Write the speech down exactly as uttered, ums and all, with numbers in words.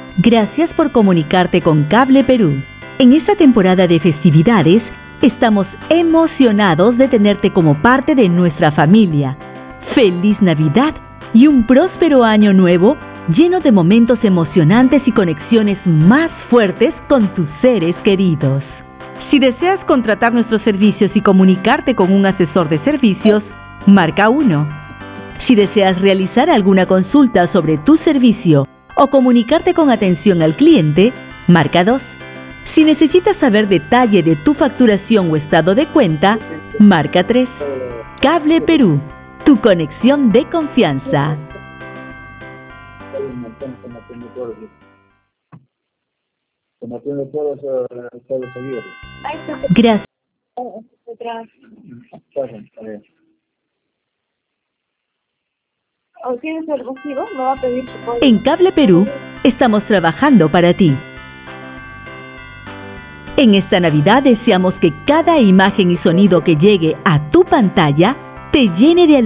Gracias por comunicarte con Cable Perú. En esta temporada de festividades, estamos emocionados de tenerte como parte de nuestra familia. ¡Feliz Navidad y un próspero año nuevo lleno de momentos emocionantes y conexiones más fuertes con tus seres queridos! Si deseas contratar nuestros servicios y comunicarte con un asesor de servicios, marca uno. Si deseas realizar alguna consulta sobre tu servicio o comunicarte con atención al cliente, marca dos. Si necesitas saber detalle de tu facturación o estado de cuenta, marca tres. Cable Perú, tu conexión de confianza. Gracias. En Cable Perú, estamos trabajando para ti. En esta Navidad deseamos que cada imagen y sonido que llegue a tu pantalla te llene de alegría.